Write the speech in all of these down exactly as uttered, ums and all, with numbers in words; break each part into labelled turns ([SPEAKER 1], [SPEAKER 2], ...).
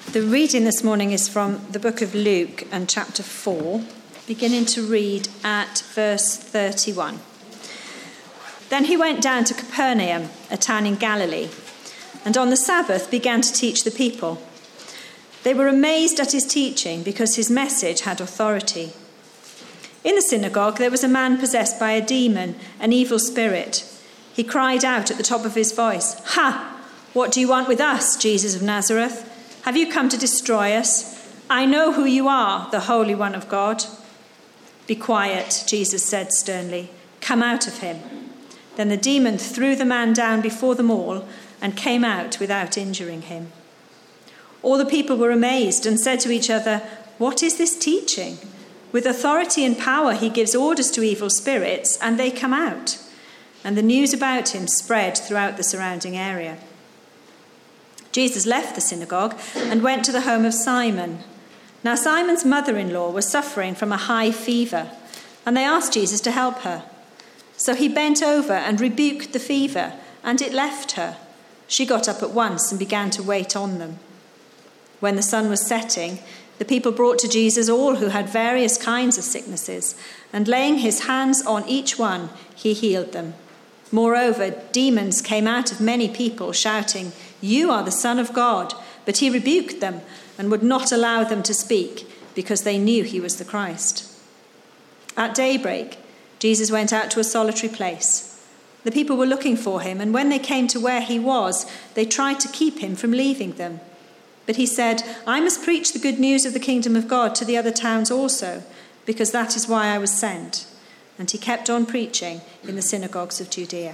[SPEAKER 1] The reading this morning is from the book of Luke and chapter four, beginning to read at verse thirty-one. Then he went down to Capernaum, a town in Galilee, and on the Sabbath began to teach the people. They were amazed at his teaching because his message had authority. In the synagogue there was a man possessed by a demon, an evil spirit. He cried out at the top of his voice, "Ha! What do you want with us, Jesus of Nazareth? Have you come to destroy us? I know who you are, the Holy One of God." "Be quiet," Jesus said sternly. "Come out of him." Then the demon threw the man down before them all and came out without injuring him. All the people were amazed and said to each other, "What is this teaching? With authority and power he gives orders to evil spirits, and they come out." And the news about him spread throughout the surrounding area. Jesus left the synagogue and went to the home of Simon. Now Simon's mother-in-law was suffering from a high fever, and they asked Jesus to help her. So he bent over and rebuked the fever, and it left her. She got up at once and began to wait on them. When the sun was setting, the people brought to Jesus all who had various kinds of sicknesses, and laying his hands on each one, he healed them. Moreover, demons came out of many people, shouting, "You are the Son of God." But he rebuked them and would not allow them to speak, because they knew he was the Christ. At daybreak, Jesus went out to a solitary place. The people were looking for him, and when they came to where he was, they tried to keep him from leaving them. But he said, "I must preach the good news of the kingdom of God to the other towns also, because that is why I was sent." And he kept on preaching in the synagogues of Judea.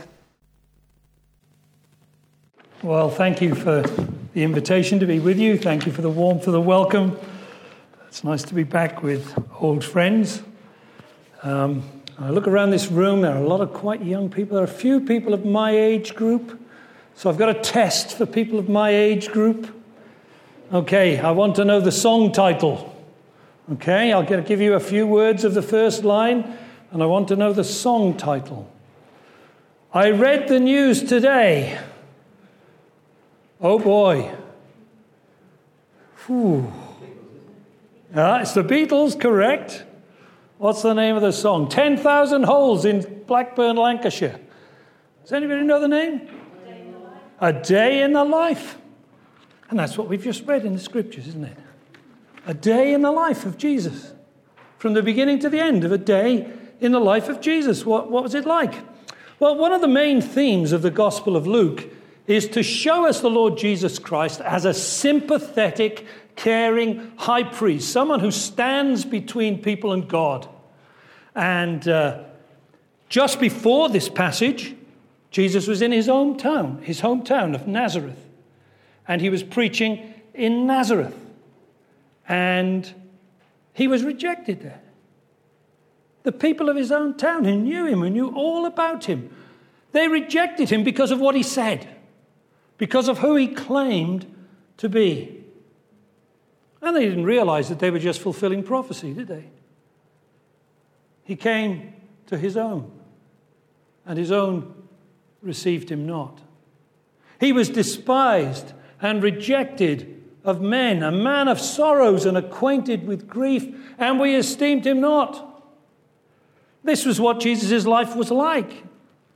[SPEAKER 2] Well, thank you for the invitation to be with you. Thank you for the warmth of the welcome. It's nice to be back with old friends. Um, I look around this room, there are a lot of quite young people. There are a few people of my age group. So I've got a test for people of my age group. Okay, I want to know the song title. Okay, I'll give you a few words of the first line, and I want to know the song title. I read the news today. Oh boy. Whew. Ah, it's the Beatles, correct. What's the name of the song? ten thousand Holes in Blackburn, Lancashire. Does anybody know the name? A Day in the Life. And that's what we've just read in the scriptures, isn't it? A day in the life of Jesus. From the beginning to the end of a day in the life of Jesus. What, what was it like? Well, one of the main themes of the Gospel of Luke is to show us the Lord Jesus Christ as a sympathetic, caring high priest, someone who stands between people and God. And uh, just before this passage, Jesus was in his hometown, his hometown of Nazareth. And he was preaching in Nazareth. And he was rejected there. The people of his own town who knew him, who knew all about him, they rejected him because of what he said, because of who he claimed to be. And they didn't realize that they were just fulfilling prophecy, did they? He came to his own, and his own received him not. He was despised and rejected of men, a man of sorrows and acquainted with grief, and we esteemed him not. This was what Jesus' life was like.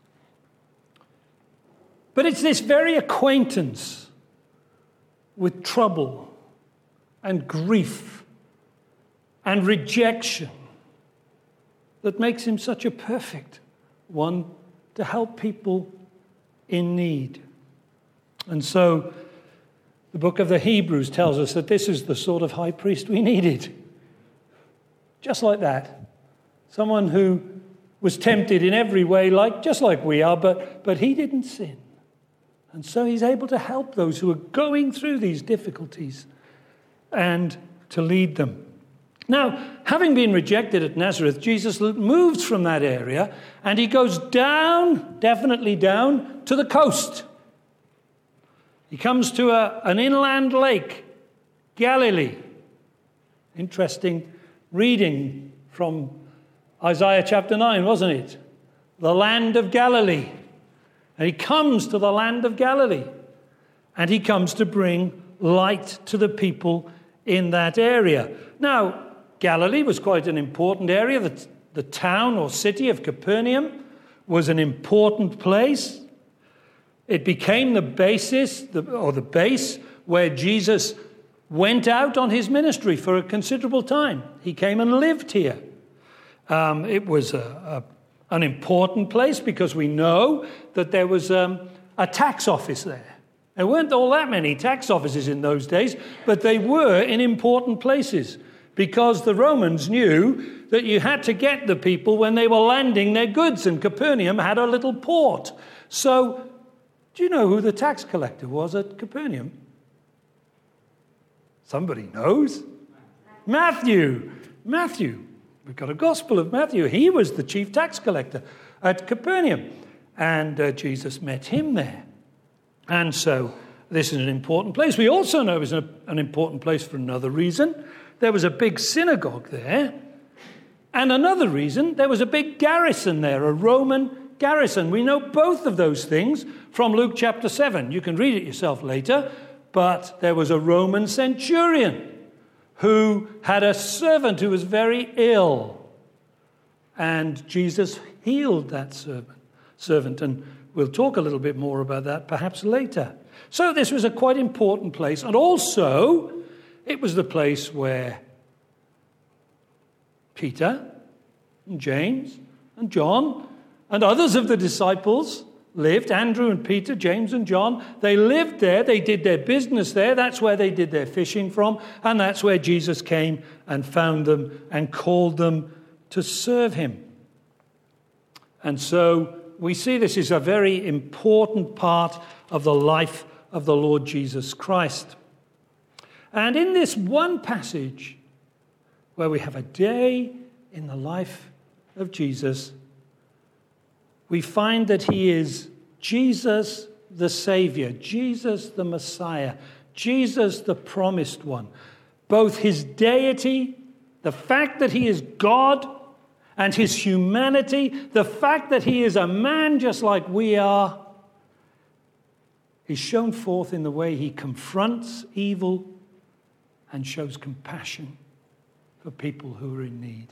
[SPEAKER 2] But it's this very acquaintance with trouble and grief and rejection that makes him such a perfect one to help people in need. And so the book of the Hebrews tells us that this is the sort of high priest we needed. Just like that. Someone who was tempted in every way, like just like we are, but, but he didn't sin. And so he's able to help those who are going through these difficulties and to lead them. Now, having been rejected at Nazareth, Jesus moves from that area and he goes down, definitely down, to the coast. He comes to a, an inland lake, Galilee. Interesting reading from Isaiah chapter nine, wasn't it? The land of Galilee. And he comes to the land of Galilee. And he comes to bring light to the people in that area. Now, Galilee was quite an important area. The, the town or city of Capernaum was an important place. It became the basis, the, or the base, where Jesus went out on his ministry for a considerable time. He came and lived here. Um, it was a, a, an important place because we know that there was um, a tax office there. There weren't all that many tax offices in those days, but they were in important places because the Romans knew that you had to get the people when they were landing their goods, and Capernaum had a little port. So, do you know who the tax collector was at Capernaum? Somebody knows. Matthew. Matthew. We've got a Gospel of Matthew. He was the chief tax collector at Capernaum. And uh, Jesus met him there. And so this is an important place. We also know it's an, an important place for another reason. There was a big synagogue there. And another reason, there was a big garrison there, a Roman garrison. We know both of those things from Luke chapter seven. You can read it yourself later. But there was a Roman centurion who had a servant who was very ill. And Jesus healed that servant. servant. And we'll talk a little bit more about that perhaps later. So this was a quite important place. And also, it was the place where Peter and James and John and others of the disciples lived. Andrew and Peter, James and John, they lived there. They did their business there. That's where they did their fishing from. And that's where Jesus came and found them and called them to serve him. And so we see this is a very important part of the life of the Lord Jesus Christ. And in this one passage, where we have a day in the life of Jesus, we find that he is Jesus the Savior, Jesus the Messiah, Jesus the promised one. Both his deity, the fact that he is God, and his humanity, the fact that he is a man just like we are, is shown forth in the way he confronts evil and shows compassion for people who are in need.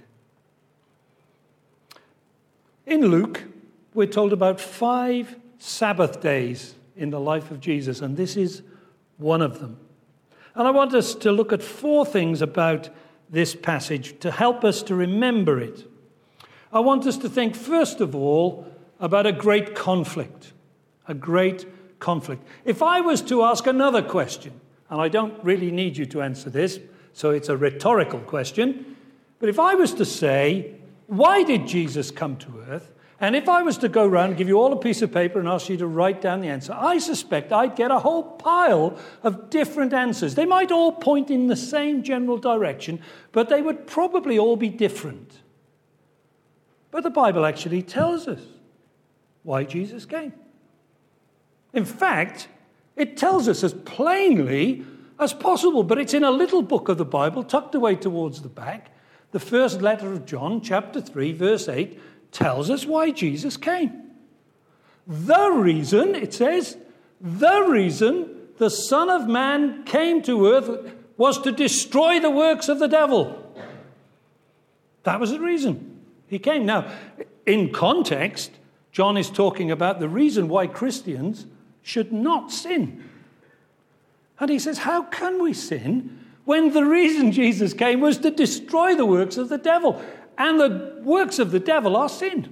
[SPEAKER 2] In Luke, we're told about five Sabbath days in the life of Jesus, and this is one of them. And I want us to look at four things about this passage to help us to remember it. I want us to think, first of all, about a great conflict. A great conflict. If I was to ask another question, and I don't really need you to answer this, so it's a rhetorical question, but if I was to say, why did Jesus come to earth? And if I was to go around and give you all a piece of paper and ask you to write down the answer, I suspect I'd get a whole pile of different answers. They might all point in the same general direction, but they would probably all be different. But the Bible actually tells us why Jesus came. In fact, it tells us as plainly as possible, but it's in a little book of the Bible tucked away towards the back. The first letter of John, chapter three, verse eight, tells us why Jesus came. The reason, it says, the reason the Son of Man came to earth was to destroy the works of the devil. That was the reason he came. Now, in context, John is talking about the reason why Christians should not sin. And he says, how can we sin when the reason Jesus came was to destroy the works of the devil? And the works of the devil are sin.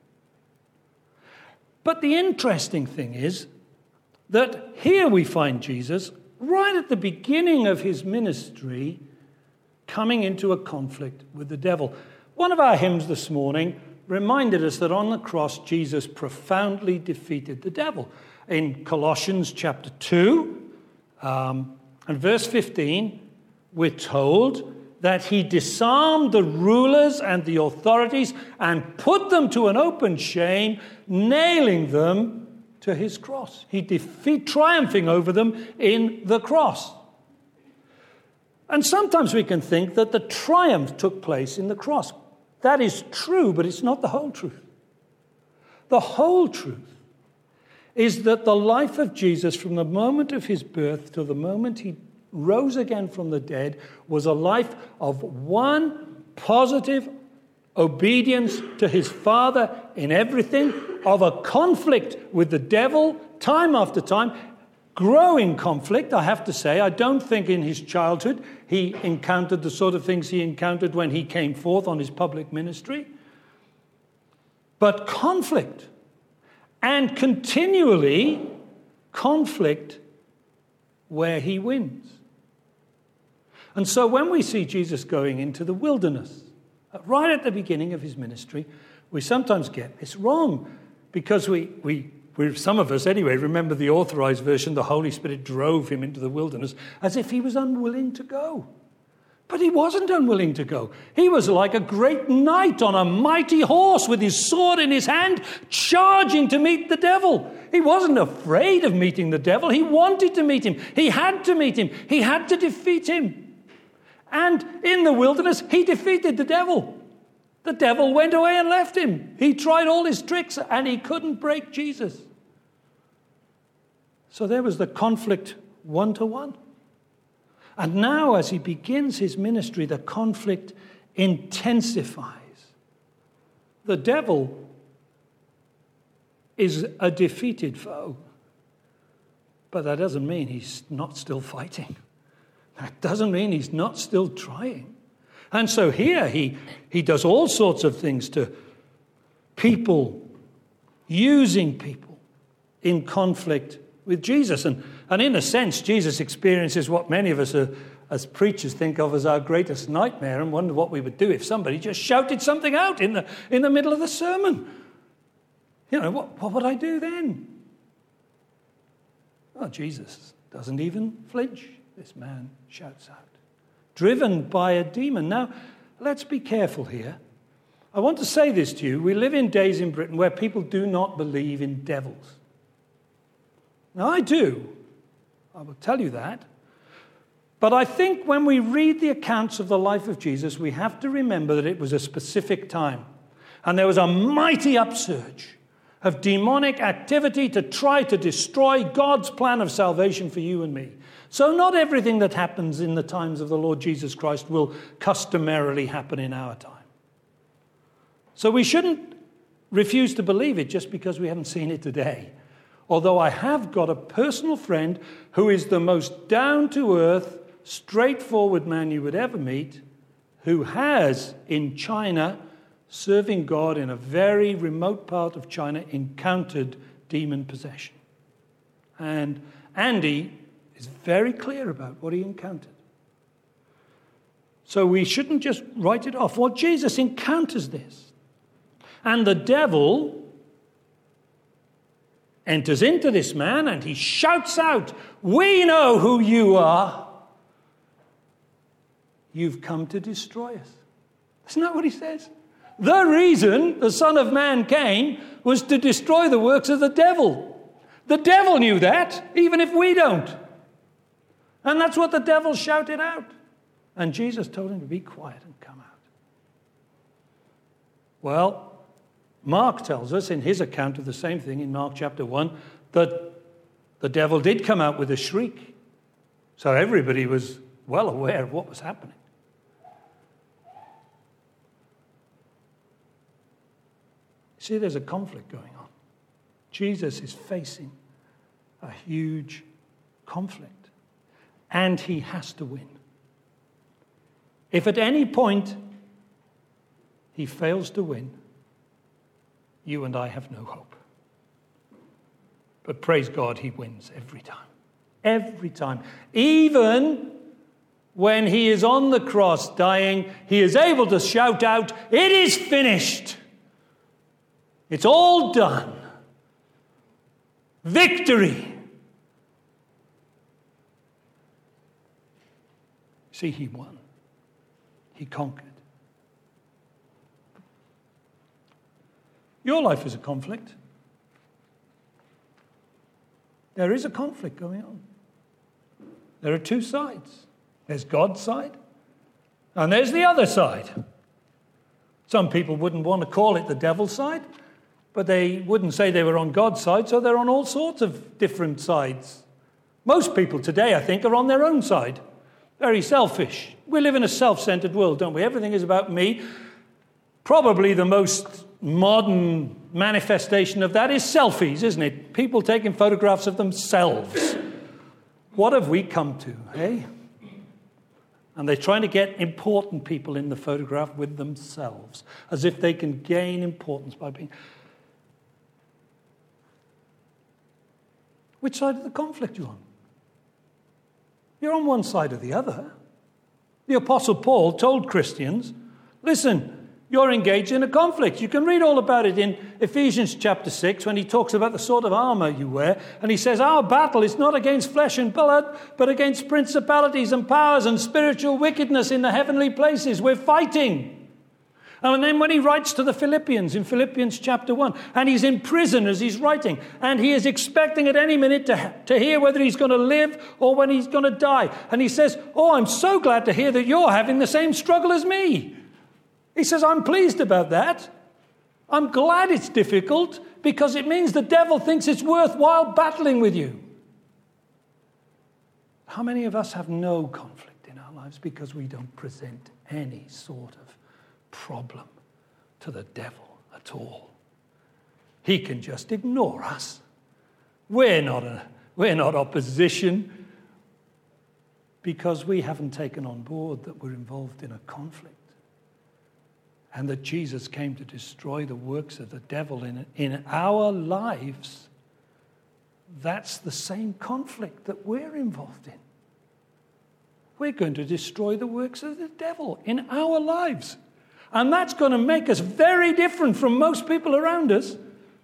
[SPEAKER 2] But the interesting thing is that here we find Jesus, right at the beginning of his ministry, coming into a conflict with the devil. One of our hymns this morning reminded us that on the cross, Jesus profoundly defeated the devil. In Colossians chapter two um, and verse fifteen, we're told that he disarmed the rulers and the authorities and put them to an open shame, nailing them to his cross. He defeated, triumphing over them in the cross. And sometimes we can think that the triumph took place in the cross. That is true, but it's not the whole truth. The whole truth is that the life of Jesus from the moment of his birth to the moment he rose again from the dead was a life of one positive obedience to his Father in everything, of a conflict with the devil time after time, growing conflict, I have to say. I don't think in his childhood he encountered the sort of things he encountered when he came forth on his public ministry. But conflict, and continually conflict where he wins. And so when we see Jesus going into the wilderness, right at the beginning of his ministry, we sometimes get this wrong because we, we, we, some of us anyway, remember the authorized version, the Holy Spirit drove him into the wilderness as if he was unwilling to go. But he wasn't unwilling to go. He was like a great knight on a mighty horse with his sword in his hand, charging to meet the devil. He wasn't afraid of meeting the devil. He wanted to meet him. He had to meet him. He had to defeat him. And in the wilderness, he defeated the devil. The devil went away and left him. He tried all his tricks and he couldn't break Jesus. So there was the conflict one to one. And now as he begins his ministry, the conflict intensifies. The devil is a defeated foe. But that doesn't mean he's not still fighting. That doesn't mean he's not still trying. And so here he, he does all sorts of things to people, using people in conflict with Jesus. And, and in a sense, Jesus experiences what many of us are, as preachers think of as our greatest nightmare and wonder what we would do if somebody just shouted something out in the, in the middle of the sermon. You know, what, what would I do then? Well, Jesus doesn't even flinch. This man shouts out, driven by a demon. Now, let's be careful here. I want to say this to you. We live in days in Britain where people do not believe in devils. Now, I do. I will tell you that. But I think when we read the accounts of the life of Jesus, we have to remember that it was a specific time. And there was a mighty upsurge of demonic activity to try to destroy God's plan of salvation for you and me. So not everything that happens in the times of the Lord Jesus Christ will customarily happen in our time. So we shouldn't refuse to believe it just because we haven't seen it today. Although I have got a personal friend who is the most down-to-earth, straightforward man you would ever meet, who has, in China, serving God in a very remote part of China, encountered demon possession. And Andy is very clear about what he encountered. So we shouldn't just write it off. Well, Jesus encounters this. And the devil enters into this man and he shouts out, "We know who you are. You've come to destroy us." Isn't that what he says? The reason the Son of Man came was to destroy the works of the devil. The devil knew that, even if we don't. And that's what the devil shouted out. And Jesus told him to be quiet and come out. Well, Mark tells us in his account of the same thing in Mark chapter one that the devil did come out with a shriek. So everybody was well aware of what was happening. See, there's a conflict going on. Jesus is facing a huge conflict. And he has to win. If at any point he fails to win, you and I have no hope. But praise God, he wins every time. Every time. Even when he is on the cross dying, he is able to shout out, "It is finished. It's all done. Victory." See, he won. He conquered. Your life is a conflict. There is a conflict going on. There are two sides. There's God's side, and there's the other side. Some people wouldn't want to call it the devil's side. But they wouldn't say they were on God's side, so they're on all sorts of different sides. Most people today, I think, are on their own side. Very selfish. We live in a self-centered world, don't we? Everything is about me. Probably the most modern manifestation of that is selfies, isn't it? People taking photographs of themselves. What have we come to, eh? And they're trying to get important people in the photograph with themselves, as if they can gain importance by being... Which side of the conflict are you on? You're on one side or the other. The Apostle Paul told Christians, listen, you're engaged in a conflict. You can read all about it in Ephesians chapter six when he talks about the sort of armor you wear. And he says, our battle is not against flesh and blood, but against principalities and powers and spiritual wickedness in the heavenly places. We're fighting. And then when he writes to the Philippians in Philippians chapter one, and he's in prison as he's writing, and he is expecting at any minute to, to hear whether he's going to live or when he's going to die. And he says, oh, I'm so glad to hear that you're having the same struggle as me. He says, I'm pleased about that. I'm glad it's difficult because it means the devil thinks it's worthwhile battling with you. How many of us have no conflict in our lives because we don't present any sort of problem to the devil at all? He can just ignore us. We're not a, we're not opposition because we haven't taken on board that we're involved in a conflict and that Jesus came to destroy the works of the devil in, in our lives. That's the same conflict that we're involved in. We're going to destroy the works of the devil in our lives. And that's going to make us very different from most people around us.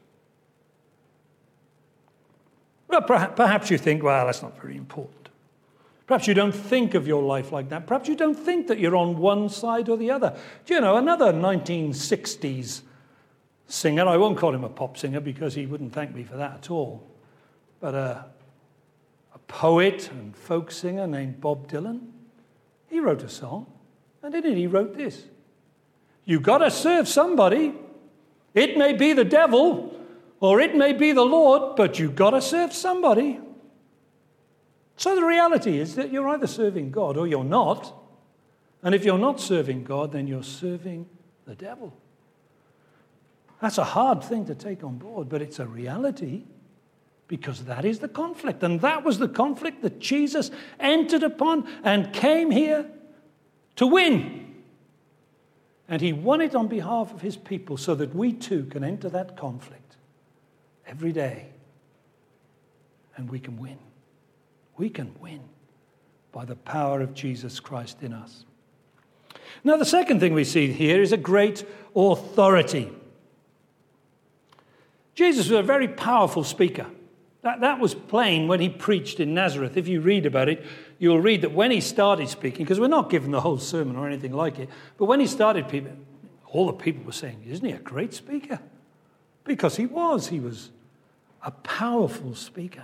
[SPEAKER 2] Well, perhaps you think, well, that's not very important. Perhaps you don't think of your life like that. Perhaps you don't think that you're on one side or the other. Do you know, another nineteen sixties singer, I won't call him a pop singer because he wouldn't thank me for that at all, but a, a poet and folk singer named Bob Dylan, he wrote a song, and in it he wrote this: you got to serve somebody. It may be the devil or it may be the Lord, but you got to serve somebody. So the reality is that you're either serving God or you're not. And if you're not serving God, then you're serving the devil. That's a hard thing to take on board, but it's a reality because that is the conflict. And that was the conflict that Jesus entered upon and came here to win. And he won it on behalf of his people so that we too can enter that conflict every day. And we can win. We can win by the power of Jesus Christ in us. Now, the second thing we see here is a great authority. Jesus was a very powerful speaker. That, that was plain when he preached in Nazareth. If you read about it, you'll read that when he started speaking, because we're not given the whole sermon or anything like it, but when he started, people, all the people were saying, isn't he a great speaker? Because he was. He was a powerful speaker.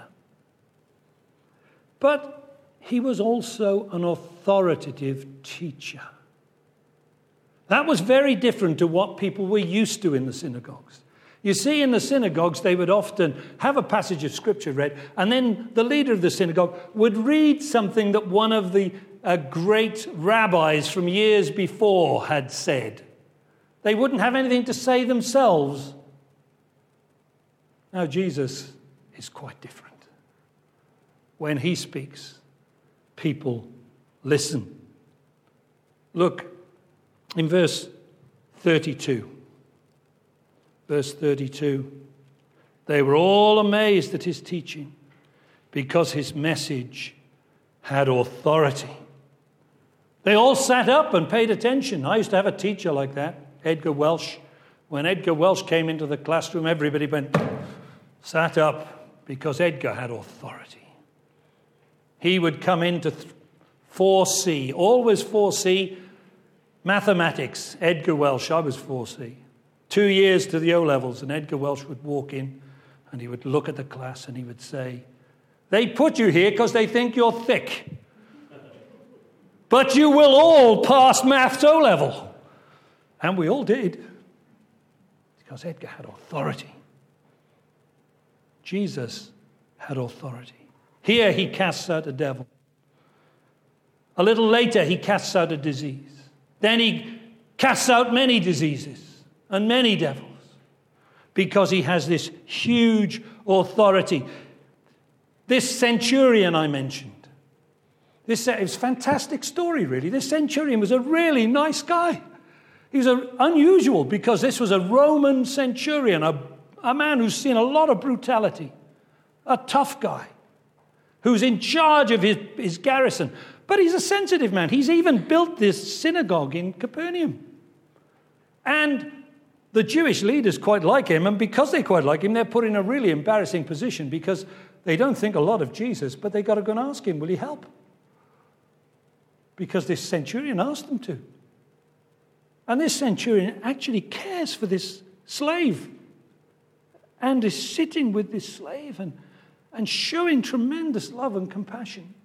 [SPEAKER 2] But he was also an authoritative teacher. That was very different to what people were used to in the synagogues. You see, in the synagogues, they would often have a passage of scripture read, and then the leader of the synagogue would read something that one of the uh, great rabbis from years before had said. They wouldn't have anything to say themselves. Now, Jesus is quite different. When he speaks, people listen. Look in verse thirty-two. Verse thirty-two. They were all amazed at his teaching because his message had authority. They all sat up and paid attention. I used to have a teacher like that, Edgar Welsh. When Edgar Welsh came into the classroom, everybody went, sat up because Edgar had authority. He would come into four C, always four C, mathematics. Edgar Welsh, I was four C. Two years to the O-levels, and Edgar Welsh would walk in and he would look at the class and he would say, they put you here because they think you're thick. But you will all pass maths O-level. And we all did. Because Edgar had authority. Jesus had authority. Here he casts out a devil. A little later he casts out a disease. Then he casts out many diseases and many devils because he has this huge authority. This centurion I mentioned, this it was a fantastic story, really. This centurion was a really nice guy. He was a, unusual because this was a Roman centurion, a, a man who's seen a lot of brutality, a tough guy who's in charge of his, his garrison. But he's a sensitive man. He's even built this synagogue in Capernaum. And the Jewish leaders quite like him, and because they quite like him, they're put in a really embarrassing position because they don't think a lot of Jesus, but they've got to go and ask him, will he help? Because this centurion asked them to. And this centurion actually cares for this slave and is sitting with this slave and, and showing tremendous love and compassion.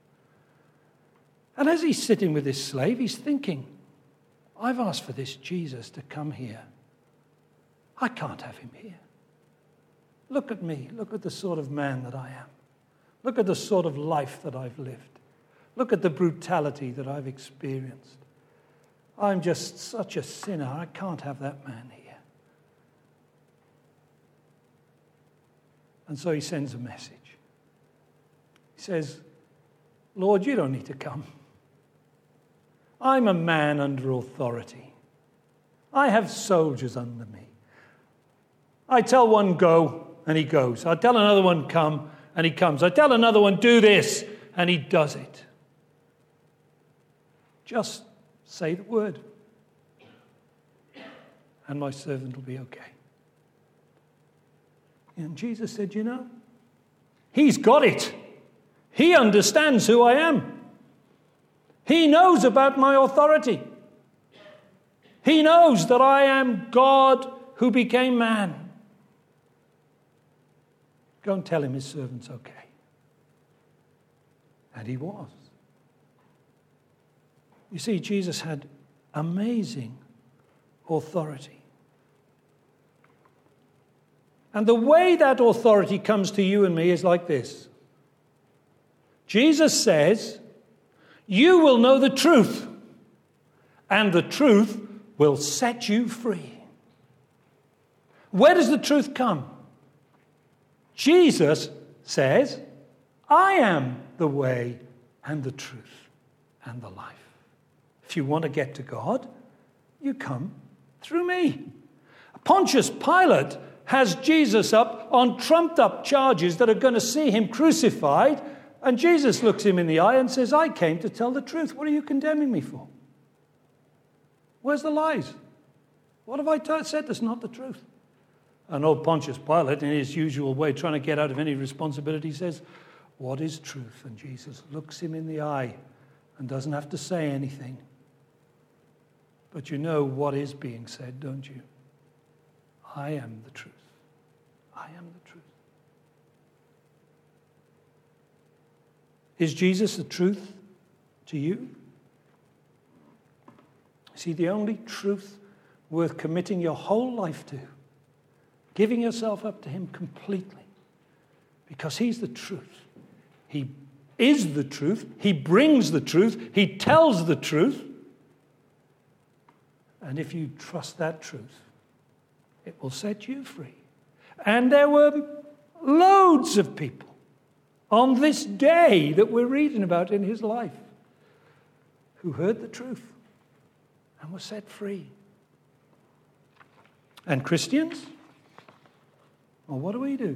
[SPEAKER 2] And as he's sitting with this slave, he's thinking, I've asked for this Jesus to come here. I can't have him here. Look at me. Look at the sort of man that I am. Look at the sort of life that I've lived. Look at the brutality that I've experienced. I'm just such a sinner. I can't have that man here. And so he sends a message. He says, Lord, you don't need to come. I'm a man under authority. I have soldiers under me. I tell one go, and he goes. I tell another one come, and he comes. I tell another one do this, and he does it. Just say the word, and my servant will be okay. And Jesus said, you know, he's got it. He understands who I am. He knows about my authority. He knows that I am God who became man. Go and tell him his servant's okay. And he was. You see, Jesus had amazing authority. And the way that authority comes to you and me is like this. Jesus says, you will know the truth, and the truth will set you free. Where does the truth come? Jesus says, I am the way and the truth and the life. If you want to get to God, you come through me. Pontius Pilate has Jesus up on trumped-up charges that are going to see him crucified, and Jesus looks him in the eye and says, I came to tell the truth. What are you condemning me for? Where's the lies? What have I t- said that's not the truth? And old Pontius Pilate, in his usual way, trying to get out of any responsibility, says, what is truth? And Jesus looks him in the eye and doesn't have to say anything. But you know what is being said, don't you? I am the truth. I am the truth. Is Jesus the truth to you? Is he the only truth worth committing your whole life to? Giving yourself up to him completely. Because he's the truth. He is the truth. He brings the truth. He tells the truth. And if you trust that truth, it will set you free. And there were loads of people on this day that we're reading about in his life who heard the truth and were set free. And Christians, well, what do we do?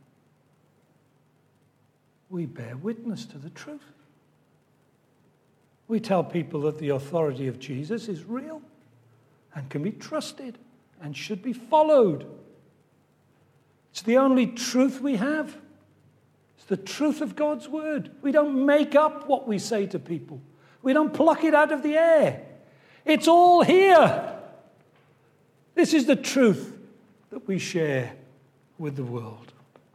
[SPEAKER 2] We bear witness to the truth. We tell people that the authority of Jesus is real and can be trusted and should be followed. It's the only truth we have. It's the truth of God's word. We don't make up what we say to people. We don't pluck it out of the air. It's all here. This is the truth that we share with the world.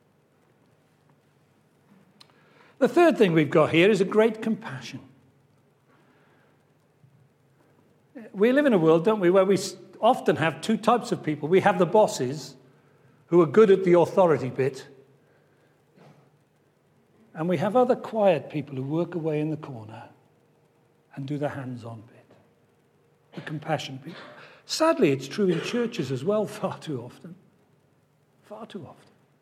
[SPEAKER 2] The third thing we've got here is a great compassion. We live in a world, don't we, where we often have two types of people. We have the bosses who are good at the authority bit, and we have other quiet people who work away in the corner and do the hands-on bit, the compassion people. Sadly, it's true in churches as well far too often. Far too often.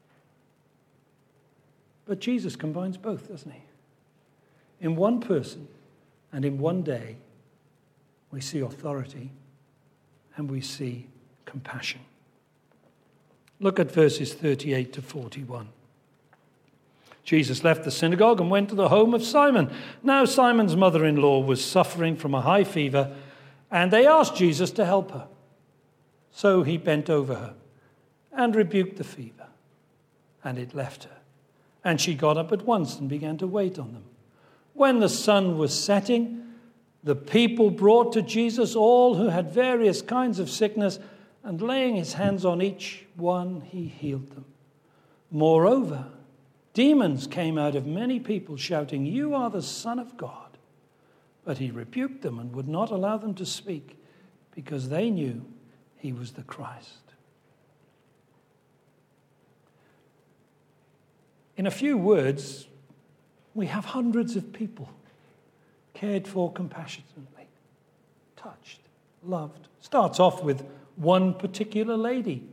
[SPEAKER 2] But Jesus combines both, doesn't he? In one person and in one day, we see authority and we see compassion. Look at verses thirty-eight to forty-one. Jesus left the synagogue and went to the home of Simon. Now Simon's mother-in-law was suffering from a high fever, and they asked Jesus to help her. So he bent over her and rebuked the fever, and it left her. And she got up at once and began to wait on them. When the sun was setting, the people brought to Jesus all who had various kinds of sickness, and laying his hands on each one, he healed them. Moreover, demons came out of many people, shouting, "You are the Son of God." But he rebuked them and would not allow them to speak, because they knew he was the Christ. In a few words, we have hundreds of people cared for compassionately, touched, loved. Starts off with one particular lady.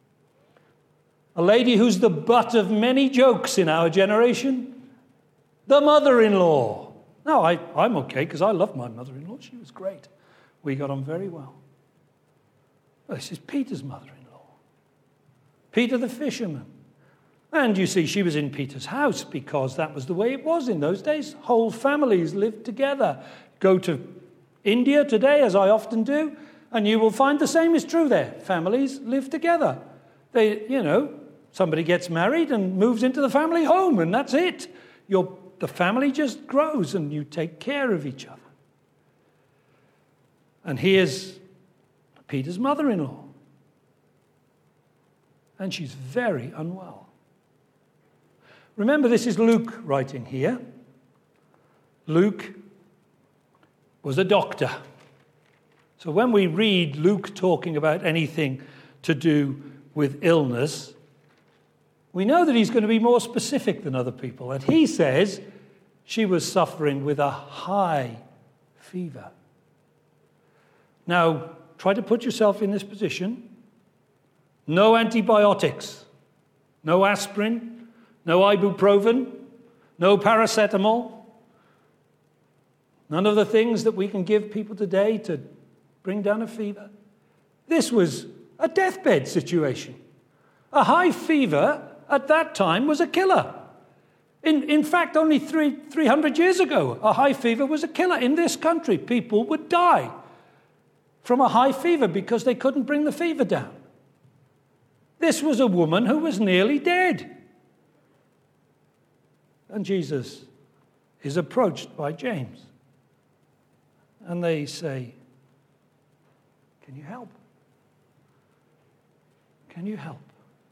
[SPEAKER 2] A lady who's the butt of many jokes in our generation. The mother-in-law. Now, I, I'm okay because I love my mother-in-law. She was great. We got on very well. Well, this is Peter's mother-in-law. Peter the fisherman. And you see, she was in Peter's house because that was the way it was in those days. Whole families lived together. Go to India today, as I often do, and you will find the same is true there. Families live together. They, you know, somebody gets married and moves into the family home, and that's it. Your, the family just grows, and you take care of each other. And here's Peter's mother-in-law. And she's very unwell. Remember, this is Luke writing here. Luke was a doctor. So when we read Luke talking about anything to do with illness, we know that he's going to be more specific than other people. And he says she was suffering with a high fever. Now, try to put yourself in this position. No antibiotics, no aspirin, no ibuprofen, no paracetamol, none of the things that we can give people today to bring down a fever. This was a deathbed situation. A high fever at that time was a killer. In, in fact, only three, 300 years ago, a high fever was a killer. In this country, people would die from a high fever because they couldn't bring the fever down. This was a woman who was nearly dead. And Jesus is approached by James. And they say, "Can you help? Can you help?"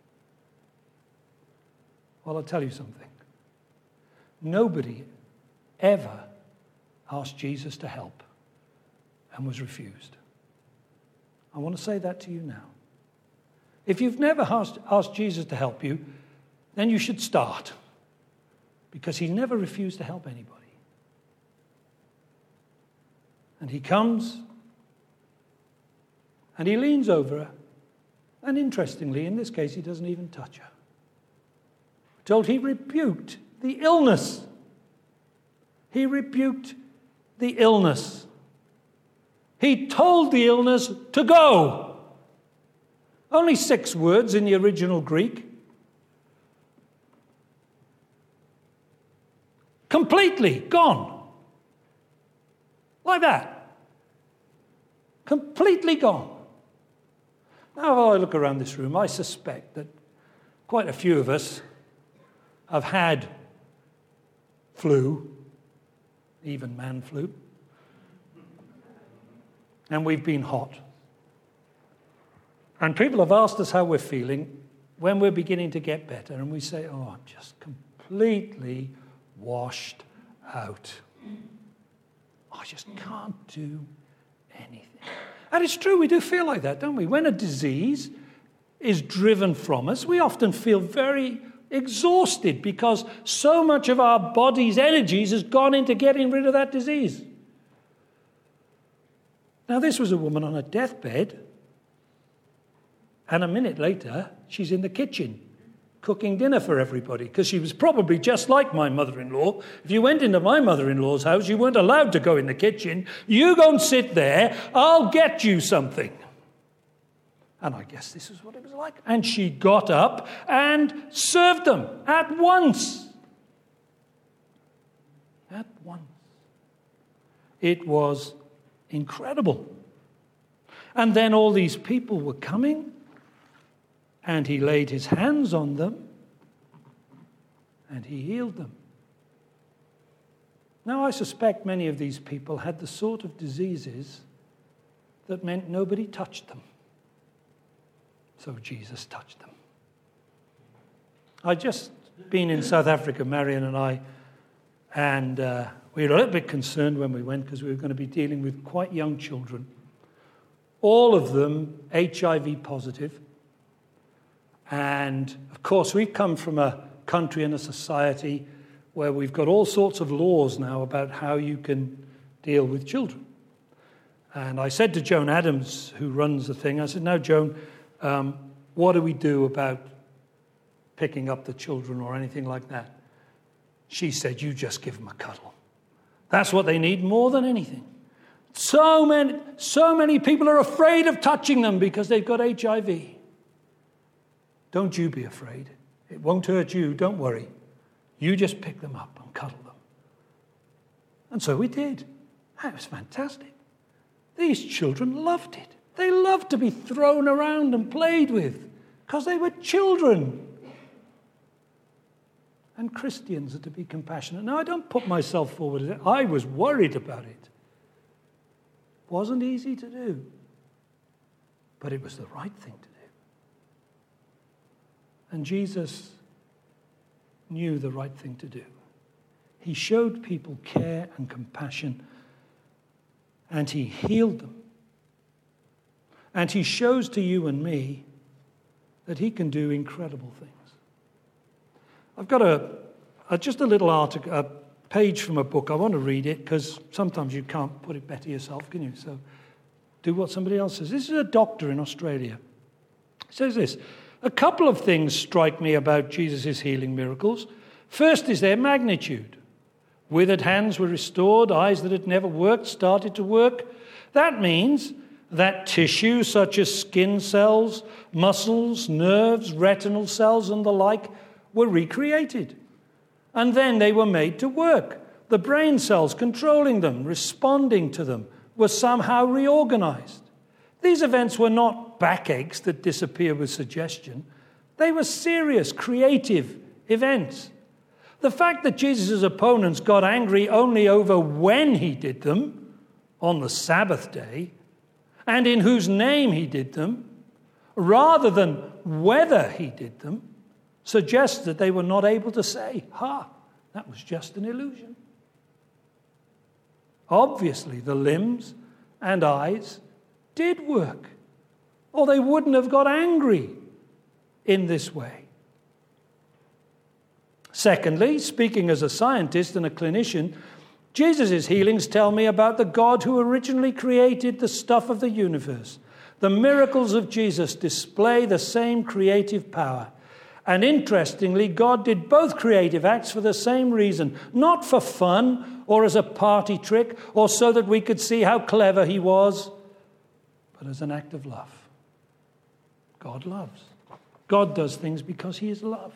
[SPEAKER 2] Well, I'll tell you something. Nobody ever asked Jesus to help and was refused. I want to say that to you now. If you've never asked, asked Jesus to help you, then you should start. Because he never refused to help anybody. And he comes and he leans over her. And interestingly, in this case, he doesn't even touch her. We're told he rebuked the illness. He rebuked the illness. He told the illness to go. Only six words in the original Greek. Completely gone. Like that. Completely gone. Now, if I look around this room, I suspect that quite a few of us have had flu, even man flu, and we've been hot. And people have asked us how we're feeling when we're beginning to get better, and we say, "Oh, I'm just completely washed out. I just can't do anything." And it's true, we do feel like that, don't we? When a disease is driven from us, we often feel very exhausted because so much of our body's energies has gone into getting rid of that disease. Now, this was a woman on a deathbed, and a minute later, she's in the kitchen cooking dinner for everybody, because she was probably just like my mother-in-law. If you went into my mother-in-law's house, you weren't allowed to go in the kitchen. You go and sit there, I'll get you something. And I guess this is what it was like. And she got up and served them at once. At once. It was incredible. And then all these people were coming, and he laid his hands on them, and he healed them. Now, I suspect many of these people had the sort of diseases that meant nobody touched them. So Jesus touched them. I'd just been in South Africa, Marion and I, and uh, we were a little bit concerned when we went because we were going to be dealing with quite young children. All of them H I V positive. And, of course, we've come from a country and a society where we've got all sorts of laws now about how you can deal with children. And I said to Joan Adams, who runs the thing, I said, now, Joan, um, what do we do about picking up the children or anything like that? She said, you just give them a cuddle. That's what they need more than anything. So many, so many people are afraid of touching them because they've got H I V. Don't you be afraid. It won't hurt you. Don't worry. You just pick them up and cuddle them. And so we did. That was fantastic. These children loved it. They loved to be thrown around and played with because they were children. And Christians are to be compassionate. Now, I don't put myself forward. I was worried about it. Wasn't easy to do. But it was the right thing to do. And Jesus knew the right thing to do. He showed people care and compassion, and he healed them. And he shows to you and me that he can do incredible things. I've got a, a just a little article, a page from a book. I want to read it because sometimes you can't put it better yourself, can you? So do what somebody else says. This is a doctor in Australia. He says this: a couple of things strike me about Jesus' healing miracles. First is their magnitude. Withered hands were restored, eyes that had never worked started to work. That means that tissue such as skin cells, muscles, nerves, retinal cells and the like were recreated. And then they were made to work. The brain cells controlling them, responding to them, were somehow reorganized. These events were not backaches that disappear with suggestion. They were serious, creative events. The fact that Jesus' opponents got angry only over when he did them, on the Sabbath day, and in whose name he did them, rather than whether he did them, suggests that they were not able to say, ha, that was just an illusion. Obviously, the limbs and eyes did work, or they wouldn't have got angry in this way. Secondly, speaking as a scientist and a clinician, Jesus' healings tell me about the God who originally created the stuff of the universe. The miracles of Jesus display the same creative power. And interestingly, God did both creative acts for the same reason, not for fun or as a party trick or so that we could see how clever he was, but as an act of love. God loves. God does things because he is love.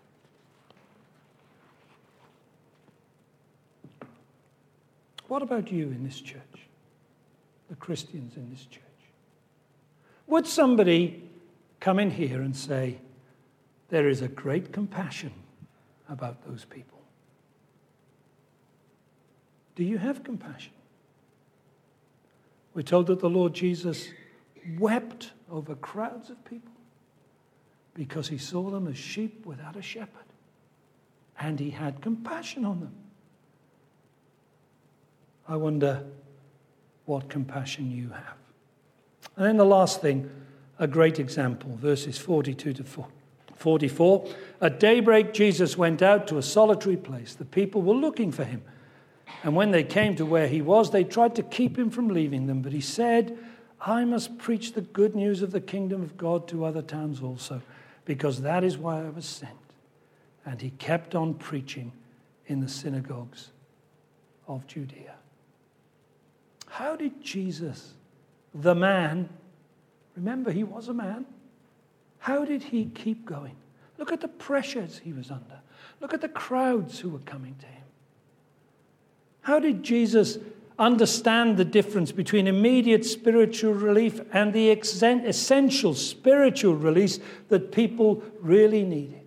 [SPEAKER 2] What about you in this church? The Christians in this church? Would somebody come in here and say, there is a great compassion about those people? Do you have compassion? We're told that the Lord Jesus wept over crowds of people because he saw them as sheep without a shepherd. And he had compassion on them. I wonder what compassion you have. And then the last thing, a great example, verses forty-two to forty-four. At daybreak, Jesus went out to a solitary place. The people were looking for him. And when they came to where he was, they tried to keep him from leaving them. But he said, I must preach the good news of the kingdom of God to other towns also, because that is why I was sent. And he kept on preaching in the synagogues of Judea. How did Jesus, the man, remember he was a man, how did he keep going? Look at the pressures he was under. Look at the crowds who were coming to him. How did Jesus understand the difference between immediate spiritual relief and the essential spiritual release that people really needed?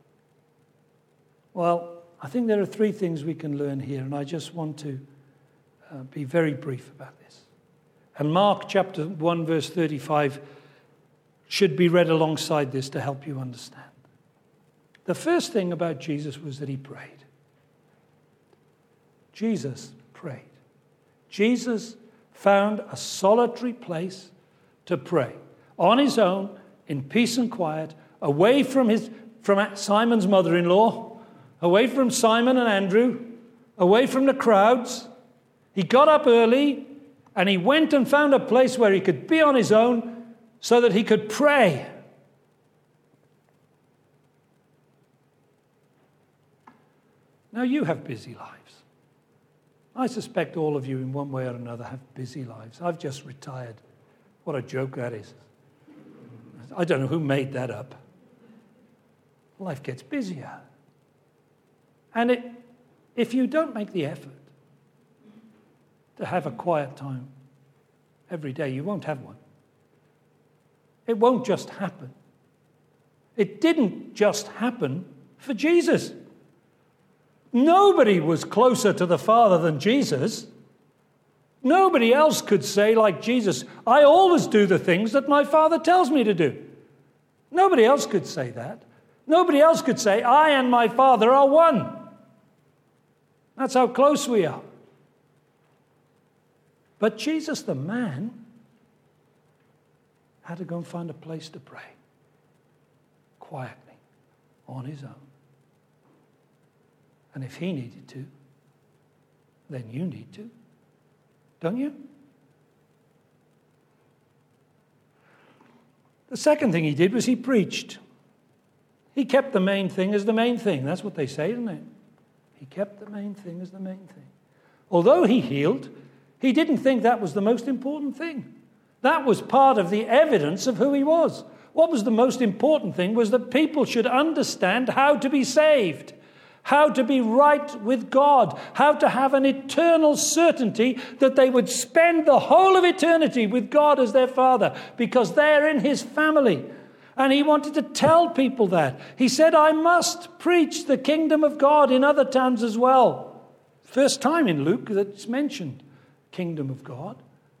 [SPEAKER 2] Well, I think there are three things we can learn here, and I just want to uh, be very brief about this. And Mark chapter one, verse thirty-five should be read alongside this to help you understand. The first thing about Jesus was that he prayed. Jesus prayed. Jesus found a solitary place to pray on his own, in peace and quiet, away from his from Simon's mother-in-law, away from Simon and Andrew, away from the crowds. He got up early and he went and found a place where he could be on his own so that he could pray. Now, you have busy lives. I suspect all of you in one way or another have busy lives. I've just retired. What a joke that is. I don't know who made that up. Life gets busier. And it, if you don't make the effort to have a quiet time every day, you won't have one. It won't just happen. It didn't just happen for Jesus. Nobody was closer to the Father than Jesus. Nobody else could say, like Jesus, I always do the things that my Father tells me to do. Nobody else could say that. Nobody else could say, I and my Father are one. That's how close we are. But Jesus, the man, had to go and find a place to pray quietly on his own. And if he needed to, then you need to, don't you? The second thing he did was he preached. He kept the main thing as the main thing. That's what they say, isn't it? He kept the main thing as the main thing. Although he healed, he didn't think that was the most important thing. That was part of the evidence of who he was. What was the most important thing was that people should understand how to be saved, how to be right with God, how to have an eternal certainty that they would spend the whole of eternity with God as their Father because they're in his family. And he wanted to tell people that. He said, I must preach the kingdom of God in other towns as well. First time in Luke that it's mentioned, kingdom of God.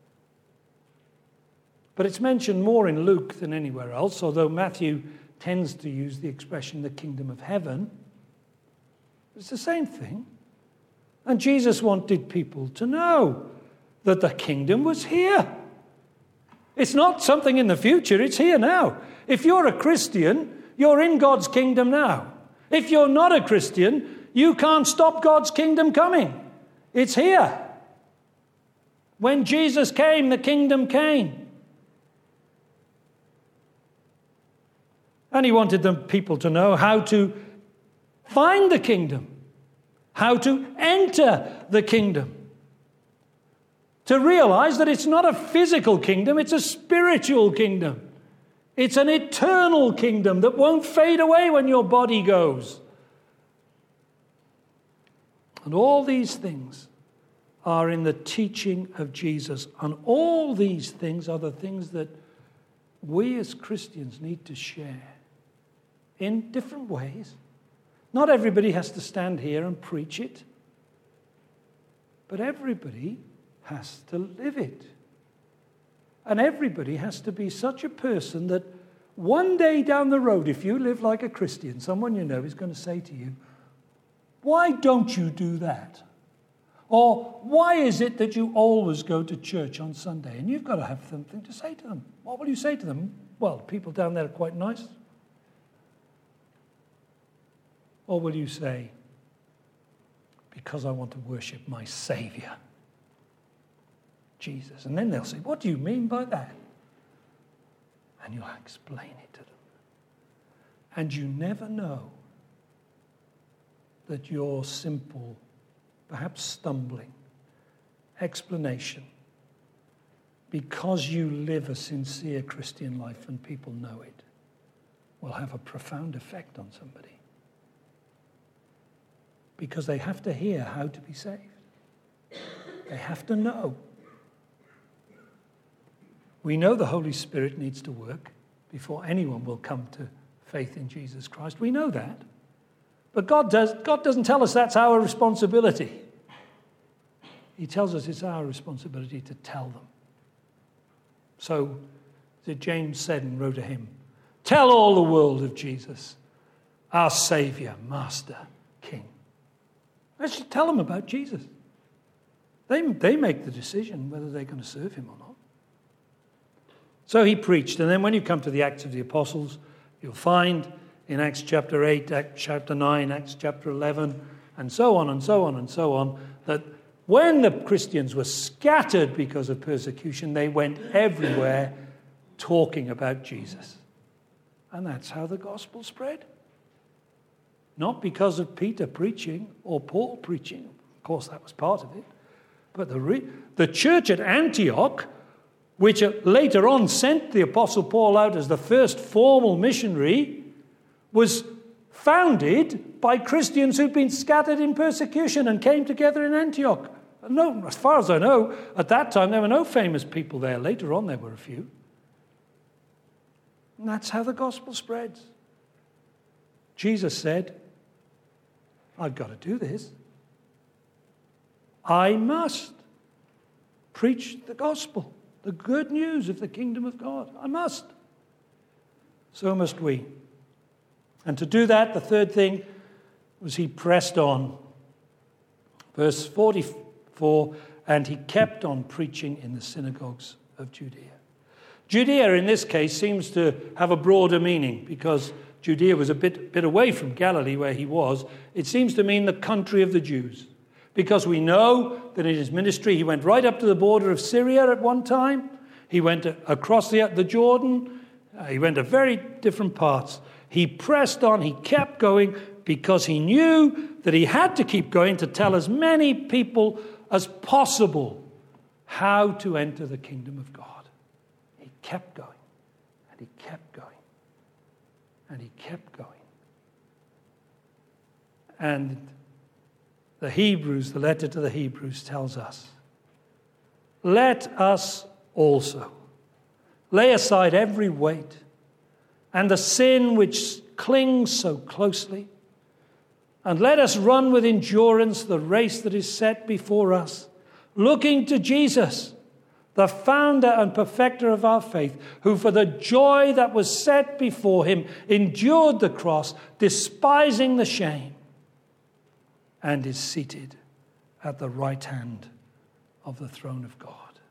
[SPEAKER 2] But it's mentioned more in Luke than anywhere else, although Matthew tends to use the expression the kingdom of heaven. It's the same thing. And Jesus wanted people to know that the kingdom was here. It's not something in the future, it's here now. If you're a Christian, you're in God's kingdom now. If you're not a Christian, you can't stop God's kingdom coming. It's here. When Jesus came, the kingdom came. And he wanted the people to know how to find the kingdom, how to enter the kingdom. To realize that it's not a physical kingdom, it's a spiritual kingdom. It's an eternal kingdom that won't fade away when your body goes. And all these things are in the teaching of Jesus. And all these things are the things that we as Christians need to share in different ways. Not everybody has to stand here and preach it, but everybody has to live it. And everybody has to be such a person that one day down the road, if you live like a Christian, someone you know is going to say to you, why don't you do that? Or why is it that you always go to church on Sunday? And you've got to have something to say to them. What will you say to them? Well, people down there are quite nice. Or will you say, because I want to worship my Savior, Jesus? And then they'll say, what do you mean by that? And you'll explain it to them. And you never know that your simple, perhaps stumbling explanation, because you live a sincere Christian life and people know it, will have a profound effect on somebody. Because they have to hear how to be saved. They have to know. We know the Holy Spirit needs to work before anyone will come to faith in Jesus Christ. We know that. But God does, God doesn't tell us that's our responsibility. He tells us it's our responsibility to tell them. So, as James said and wrote a hymn, tell all the world of Jesus, our Savior, Master, King. Let's just tell them about Jesus. They, they make the decision whether they're going to serve him or not. So he preached. And then when you come to the Acts of the Apostles, you'll find in Acts chapter eight, Acts chapter nine, Acts chapter eleven, and so on and so on and so on, that when the Christians were scattered because of persecution, they went everywhere talking about Jesus. And that's how the gospel spread. Not because of Peter preaching or Paul preaching. Of course, that was part of it. But the, re- the church at Antioch, which later on sent the Apostle Paul out as the first formal missionary, was founded by Christians who'd been scattered in persecution and came together in Antioch. No, as far as I know, at that time there were no famous people there. Later on there were a few. And that's how the gospel spreads. Jesus said, I've got to do this. I must preach the gospel, the good news of the kingdom of God. I must. So must we. And to do that, the third thing was he pressed on. Verse forty-four, and he kept on preaching in the synagogues of Judea. Judea, in this case, seems to have a broader meaning because Judea was a bit, bit away from Galilee where he was. It seems to mean the country of the Jews. Because we know that in his ministry he went right up to the border of Syria at one time. He went across the, the Jordan. Uh, he went to very different parts. He pressed on. He kept going because he knew that he had to keep going to tell as many people as possible how to enter the kingdom of God. He kept going. And he kept going. And he kept going. And the Hebrews, the letter to the Hebrews tells us, let us also lay aside every weight and the sin which clings so closely, and let us run with endurance the race that is set before us, looking to Jesus, the founder and perfecter of our faith, who for the joy that was set before him endured the cross, despising the shame, and is seated at the right hand of the throne of God.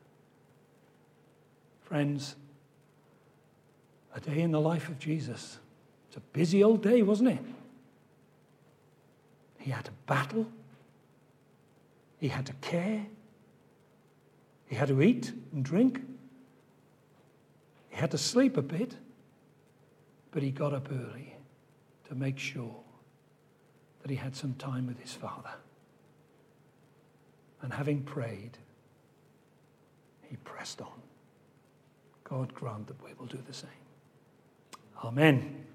[SPEAKER 2] Friends, a day in the life of Jesus. It's a busy old day, wasn't it? He had to battle. He had to care. He had to eat and drink. He had to sleep a bit. But he got up early to make sure that he had some time with his Father. And having prayed, he pressed on. God grant that we will do the same. Amen.